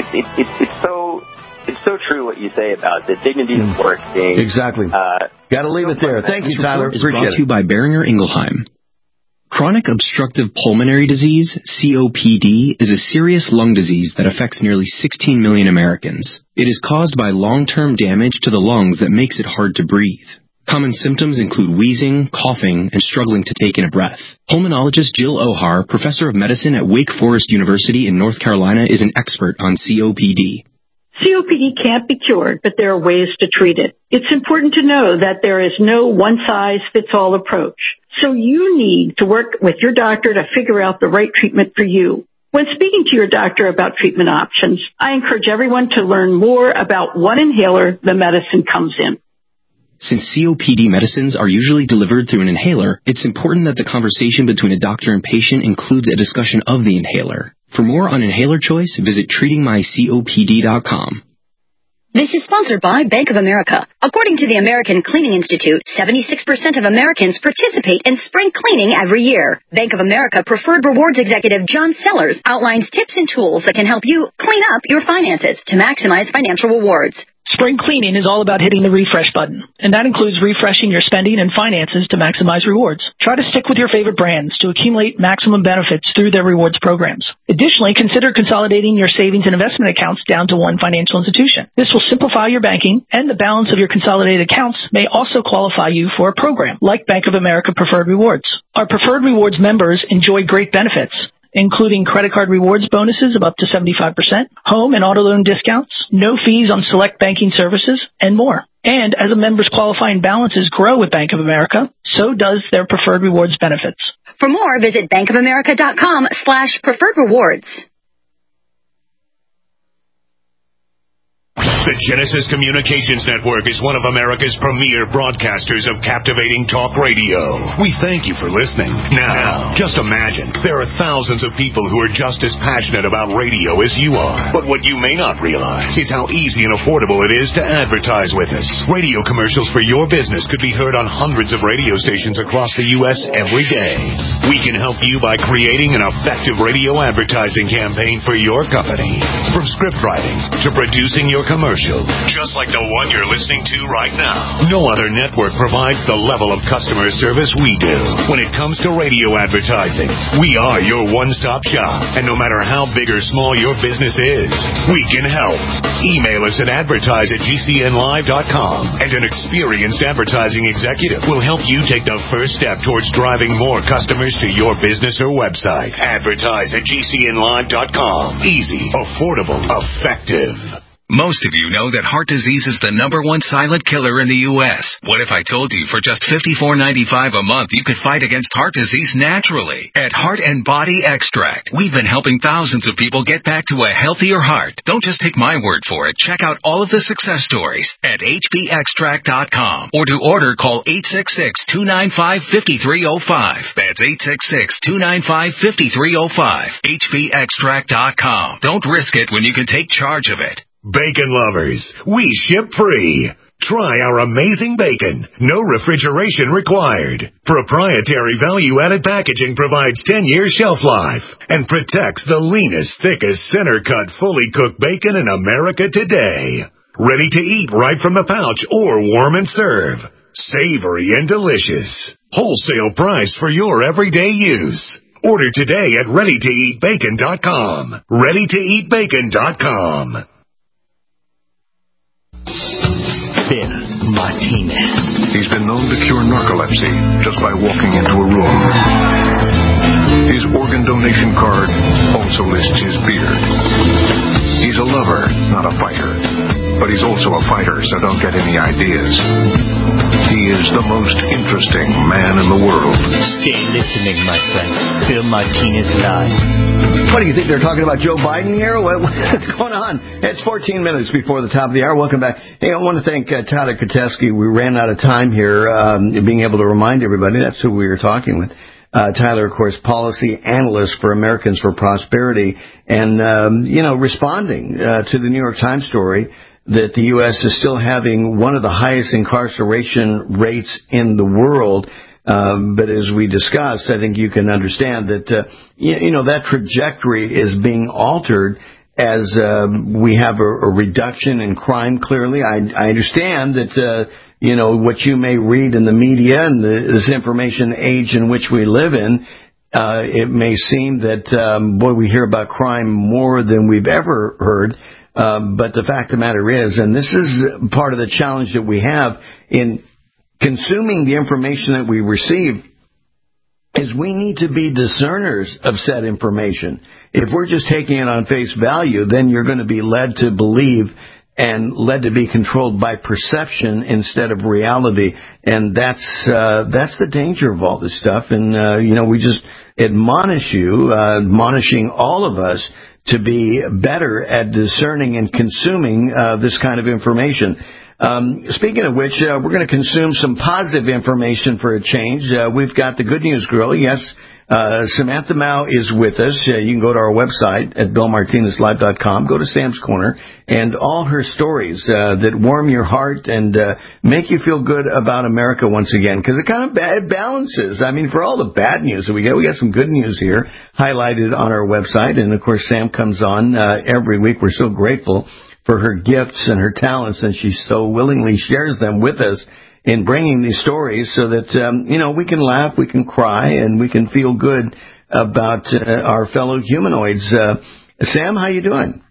it's so true what you say about the dignity of work being... Exactly. Got to leave it there. Thank you, Tyler. Appreciate it. Brought to you by Boehringer Ingelheim. Chronic obstructive pulmonary disease, COPD, is a serious lung disease that affects nearly 16 million Americans. It is caused by long-term damage to the lungs that makes it hard to breathe. Common symptoms include wheezing, coughing, and struggling to take in a breath. Pulmonologist Jill Ohar, professor of medicine at Wake Forest University in North Carolina, is an expert on COPD. COPD can't be cured, but there are ways to treat it. It's important to know that there is no one-size-fits-all approach. So you need to work with your doctor to figure out the right treatment for you. When speaking to your doctor about treatment options, I encourage everyone to learn more about what inhaler the medicine comes in. Since COPD medicines are usually delivered through an inhaler, it's important that the conversation between a doctor and patient includes a discussion of the inhaler. For more on inhaler choice, visit treatingmycopd.com. This is sponsored by Bank of America. According to the American Cleaning Institute, 76% of Americans participate in spring cleaning every year. Bank of America Preferred Rewards executive John Sellers outlines tips and tools that can help you clean up your finances to maximize financial rewards. Spring cleaning is all about hitting the refresh button, and that includes refreshing your spending and finances to maximize rewards. Try to stick with your favorite brands to accumulate maximum benefits through their rewards programs. Additionally, consider consolidating your savings and investment accounts down to one financial institution. This will simplify your banking, and the balance of your consolidated accounts may also qualify you for a program like Bank of America Preferred Rewards. Our Preferred Rewards members enjoy great benefits, including credit card rewards bonuses of up to 75%, home and auto loan discounts, no fees on select banking services, and more. And as a member's qualifying balances grow with Bank of America, so does their Preferred Rewards benefits. For more, visit bankofamerica.com/preferred rewards. The Genesis Communications Network is one of America's premier broadcasters of captivating talk radio. We thank you for listening. Now, just imagine, there are thousands of people who are just as passionate about radio as you are. But what you may not realize is how easy and affordable it is to advertise with us. Radio commercials for your business could be heard on hundreds of radio stations across the U.S. every day. We can help you by creating an effective radio advertising campaign for your company. From script writing to producing your commercial, just like the one you're listening to right now. No other network provides the level of customer service we do. When it comes to radio advertising, we are your one-stop shop. And no matter how big or small your business is, we can help. Email us at advertise@gcnlive.com, and an experienced advertising executive will help you take the first step towards driving more customers to your business or website. Advertise@gcnlive.com. Easy, affordable, effective. Most of you know that heart disease is the #1 silent killer in the U.S. What if I told you for just $54.95 a month you could fight against heart disease naturally? At Heart and Body Extract, we've been helping thousands of people get back to a healthier heart. Don't just take my word for it. Check out all of the success stories at hbextract.com, or to order, call 866-295-5305. That's 866-295-5305. hbextract.com. Don't risk it when you can take charge of it. Bacon lovers, we ship free. Try our amazing bacon. No refrigeration required. Proprietary value-added packaging provides 10-year shelf life and protects the leanest, thickest, center-cut, fully cooked bacon in America today. Ready to eat right from the pouch or warm and serve. Savory and delicious. Wholesale price for your everyday use. Order today at ReadyToEatBacon.com. ReadyToEatBacon.com. Bill Martinez. He's been known to cure narcolepsy just by walking into a room. His organ donation card also lists his beard. He's a lover, not a fighter. But he's also a fighter, so don't get any ideas. He is the most interesting man in the world. Stay listening, my friend. Bill Martinez Live. What do you think? They're talking about Joe Biden here? What's going on? It's 14 minutes before the top of the hour. Welcome back. Hey, I want to thank Tyler Kotesky. We ran out of time here, being able to remind everybody. That's who we were talking with. Tyler, of course, policy analyst for Americans for Prosperity, and, responding to the New York Times story that the U.S. is still having one of the highest incarceration rates in the world. But as we discussed, I think you can understand that, that trajectory is being altered as we have a reduction in crime, clearly. I understand that, what you may read in the media and this information age in which we live in, it may seem that, we hear about crime more than we've ever heard. But the fact of the matter is, and this is part of the challenge that we have in consuming the information that we receive, is we need to be discerners of said information. If we're just taking it on face value, then you're going to be led to believe and led to be controlled by perception instead of reality. And that's the danger of all this stuff. And, we just admonishing all of us to be better at discerning and consuming this kind of information. Speaking of which, we're going to consume some positive information for a change. We've got the Good News Girl. Yes, Samantha Mao is with us. You can go to our website at BillMartinezLive.com. Go to Sam's Corner, and all her stories that warm your heart and make you feel good about America once again, because it kind of balances. I mean, for all the bad news that we got some good news here highlighted on our website. And, of course, Sam comes on every week. We're so grateful for her gifts and her talents, and she so willingly shares them with us in bringing these stories so that, we can laugh, we can cry, and we can feel good about our fellow humanoids. Sam, how you doing?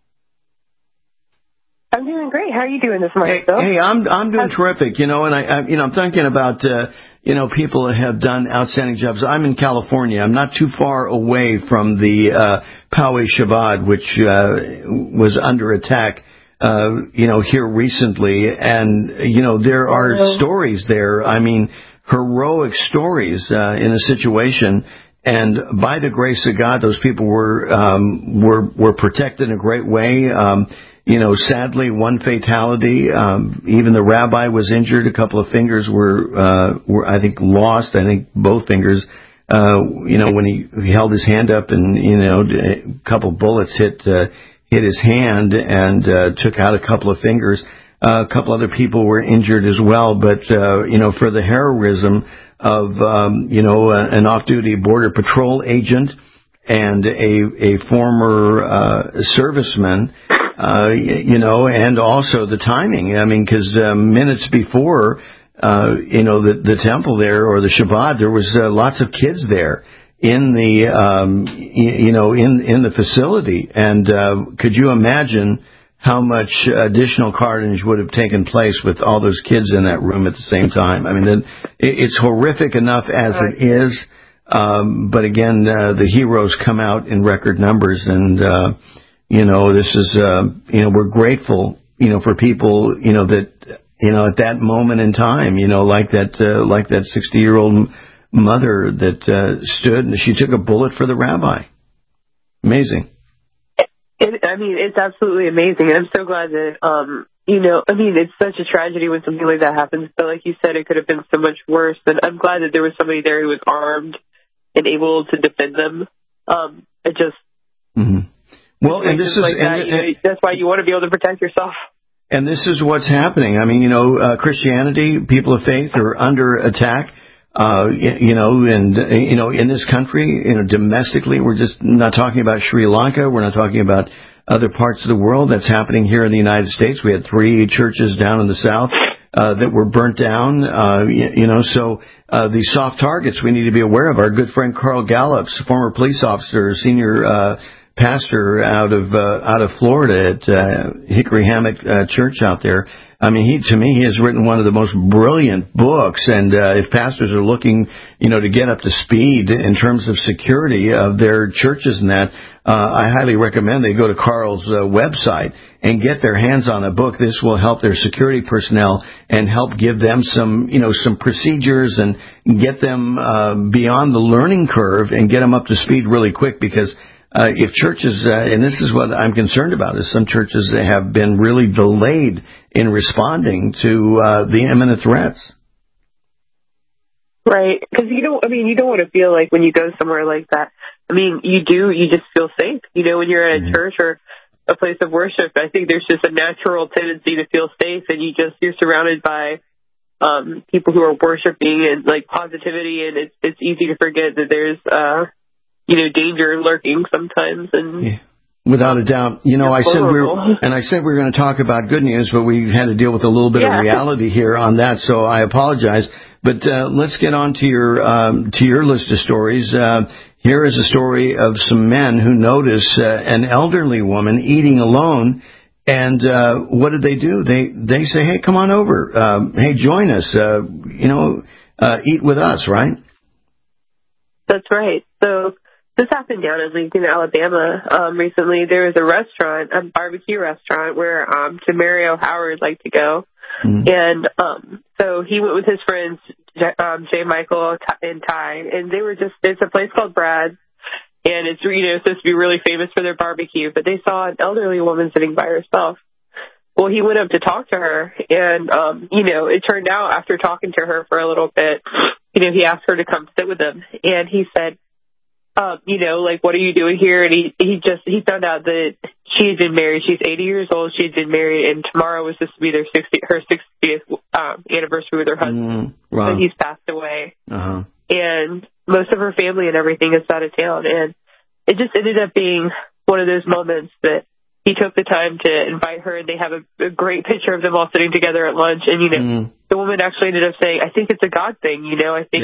I'm doing great. How are you doing this morning, Bill? Hey, I'm doing terrific, and I'm thinking about, people that have done outstanding jobs. I'm in California. I'm not too far away from the Poway Shabbat, which was under attack, here recently. And, there are stories there. I mean, heroic stories in a situation. And by the grace of God, those people were protected in a great way. Sadly, one fatality. Even the rabbi was injured. A couple of fingers were I think lost. I think both fingers. When he held his hand up, and a couple bullets hit his hand and took out a couple of fingers. A couple other people were injured as well. But for the heroism of an off-duty border patrol agent and a former serviceman, and also the timing. I mean, because minutes before, the temple there, or the Shabbat, there was lots of kids there in the, in the facility. And could you imagine how much additional carnage would have taken place with all those kids in that room at the same time? I mean, it's horrific enough as it is. But again, the heroes come out in record numbers, and this is we're grateful for people that at that moment in time, like that 60-year-old mother that stood and she took a bullet for the rabbi. Amazing. It's absolutely amazing, and I'm so glad that it's such a tragedy when something like that happens. But like you said, it could have been so much worse. And I'm glad that there was somebody there who was armed and able to defend them. Well, and this is that's why you want to be able to protect yourself. And this is what's happening. I mean, Christianity, people of faith are under attack. In this country, domestically, we're just not talking about Sri Lanka. We're not talking about other parts of the world. That's happening here in the United States. We had 3 churches down in the South that were burnt down. So these soft targets we need to be aware of. Our good friend Carl Gallups, former police officer, senior pastor out of Florida at Hickory Hammock Church out there. I mean, he has written one of the most brilliant books. And if pastors are looking, to get up to speed in terms of security of their churches and that, I highly recommend they go to Carl's website and get their hands on a book. This will help their security personnel and help give them some procedures and get them beyond the learning curve and get them up to speed really quick, because if churches, and this is what I'm concerned about, is some churches have been really delayed in responding to the imminent threats. Right, because you don't want to feel like when you go somewhere like that. I mean, you just feel safe. When you're at a church or a place of worship, I think there's just a natural tendency to feel safe, and you're surrounded by people who are worshiping and like positivity, and it's easy to forget that there's danger lurking sometimes. And without a doubt, I said we were going to talk about good news, but we had to deal with a little bit of reality here on that, so I apologize. But let's get on to your list of stories. Here is a story of some men who notice an elderly woman eating alone, and what did they do? They say, "Hey, come on over. Hey, join us. Eat with us," right? That's right. So this happened down in Lincoln, Alabama. Recently, there was a barbecue restaurant where Jamario Howard liked to go. And so he went with his friends, Jay Michael and Ty, and it's a place called Brad's, and it's supposed to be really famous for their barbecue, but they saw an elderly woman sitting by herself. Well, he went up to talk to her, and it turned out after talking to her for a little bit, he asked her to come sit with him, and he said, what are you doing here? And he found out that she had been married. She's 80 years old. She had been married, and tomorrow was supposed to be her 60th anniversary with her husband. Wow. So he's passed away. Uh-huh. And most of her family and everything is out of town. And it just ended up being one of those moments that he took the time to invite her, and they have a great picture of them all sitting together at lunch. And, the woman actually ended up saying, I think it's a God thing. I think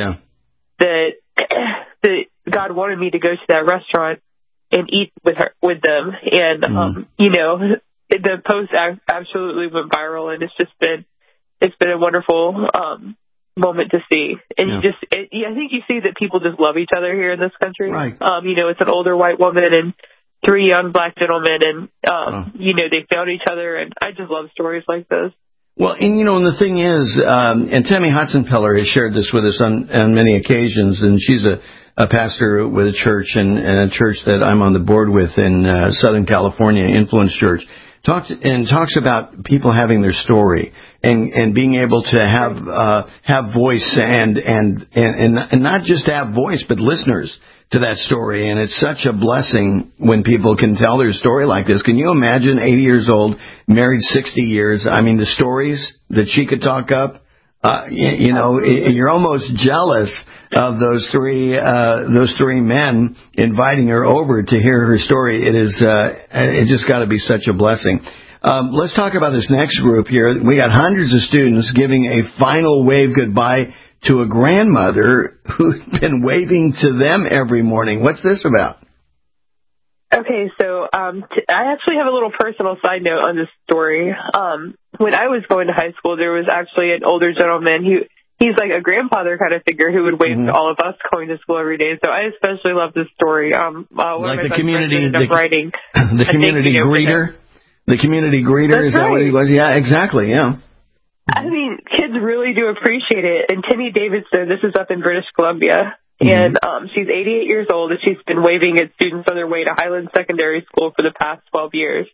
that God wanted me to go to that restaurant and eat with them. And, the post absolutely went viral, and it's been a wonderful, moment to see. And I think you see that people just love each other here in this country. Right. It's an older white woman and 3 young black gentlemen, and, they found each other, and I just love stories like this. Well, and and the thing is, and Tammy Hudson-Peller has shared this with us on many occasions, and she's a pastor with a church and a church that I'm on the board with in Southern California, Influence Church. Talks about people having their story and being able to have voice and not just have voice, but listeners to that story. And it's such a blessing when people can tell their story like this. Can you imagine 80 years old, married 60 years? I mean, the stories that she could talk up, you're almost jealous of those three men inviting her over to hear her story. It just got to be such a blessing. Let's talk about this next group here. We got hundreds of students giving a final wave goodbye to a grandmother who's been waving to them every morning. What's this about? Okay, so I actually have a little personal side note on this story. When I was going to high school, there was actually an older gentleman he's like a grandfather kind of figure who would wave to all of us going to school every day. So I especially love this story. Like the community, the community greeter. The community greeter, is that what he was? Yeah, exactly. Yeah. I mean, kids really do appreciate it. And Timmy Davidson, this is up in British Columbia, and she's 88 years old, and she's been waving at students on their way to Highland Secondary School for the past 12 years.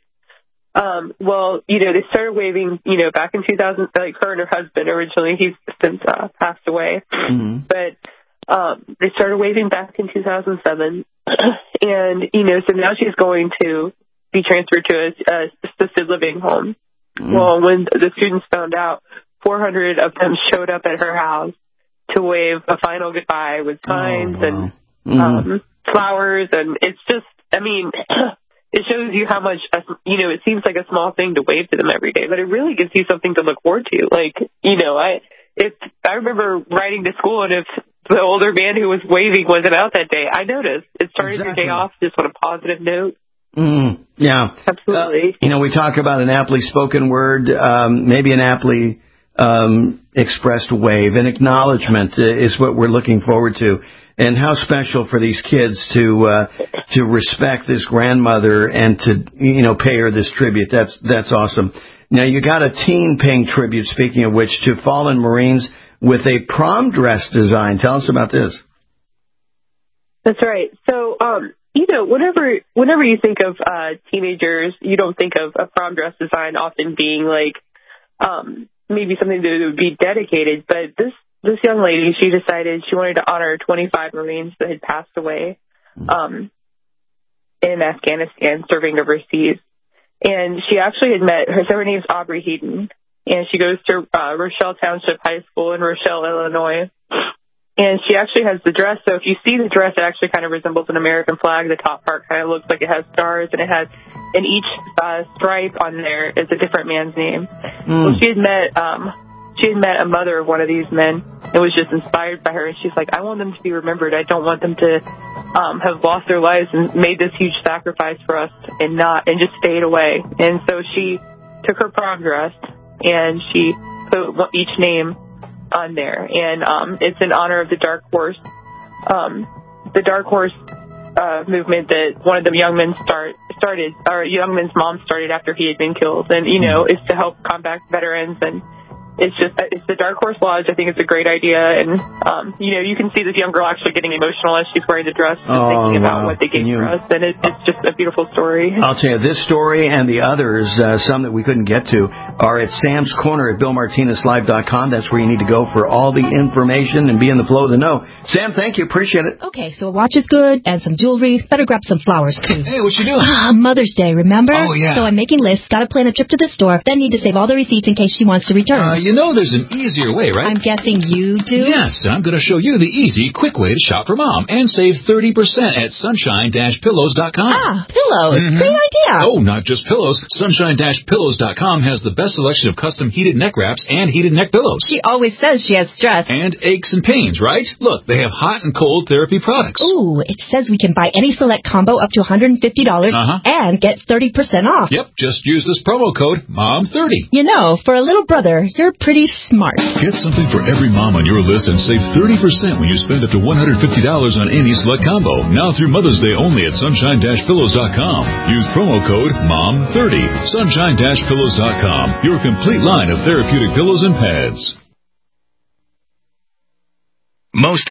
They started waving, back in 2000, like her and her husband originally. He's since passed away. But they started waving back in 2007. And, so now she's going to be transferred to a assisted living home. Well, when the students found out, 400 of them showed up at her house to wave a final goodbye with signs and flowers. And it's just, it shows you how much, it seems like a small thing to wave to them every day, but it really gives you something to look forward to. Like, I remember riding to school, and if the older man who was waving wasn't out that day, I noticed. It started your day off just on a positive note. Yeah. Absolutely. We talk about an aptly spoken word, maybe an aptly expressed wave. An acknowledgement is what we're looking forward to. And how special for these kids to respect this grandmother and to pay her this tribute. That's awesome. Now you got a teen paying tribute, speaking of which, to fallen Marines with a prom dress design. Tell us about this. That's right. So whenever you think of teenagers, you don't think of a prom dress design often being like maybe something that would be dedicated, but this young lady, she decided she wanted to honor 25 Marines that had passed away in Afghanistan serving overseas. And she actually had met, her name's Aubrey Heaton, and she goes to Rochelle Township High School in Rochelle, Illinois. And she actually has the dress, so if you see the dress, it actually kind of resembles an American flag. The top part kind of looks like it has stars, and it has, in each stripe on there is a different man's name. Well, she had met a mother of one of these men and was just inspired by her, and she's like, I want them to be remembered. I don't want them to have lost their lives and made this huge sacrifice for us and just stayed away. And so she took her prom dress and she put each name on there, and it's in honor of the Dark Horse. The Dark Horse movement that one of the young men started, or young men's mom started after he had been killed, and is to help combat veterans. And it's the Dark Horse Lodge. I think it's a great idea, and you can see this young girl actually getting emotional as she's wearing the dress, just thinking about what they gave for us, and it's just a beautiful story. I'll tell you, this story and the others, some that we couldn't get to, are at Sam's Corner at BillMartinezLive.com. That's where you need to go for all the information and be in the flow of the know. Sam, thank you. Appreciate it. Okay, so a watch is good, and some jewelry. Better grab some flowers, too. Hey, what you doing? Mother's Day, remember? Oh, yeah. So I'm making lists, gotta plan a trip to the store, then need to save all the receipts in case she wants to return. There's an easier way, right? I'm guessing you do? Yes, I'm going to show you the easy, quick way to shop for Mom and save 30% at sunshine-pillows.com. Pillows. Great idea. Oh, not just pillows. Sunshine-pillows.com has the best selection of custom heated neck wraps and heated neck pillows. She always says she has stress. And aches and pains, right? Look, they have hot and cold therapy products. Ooh, it says we can buy any select combo up to $150 and get 30% off. Yep, just use this promo code MOM30. For a little brother, your you're pretty smart. Get something for every mom on your list and save 30% when you spend up to $150 on any select combo. Now through Mother's Day only at Sunshine-Pillows.com. Use promo code MOM30. Sunshine-Pillows.com. Your complete line of therapeutic pillows and pads. Most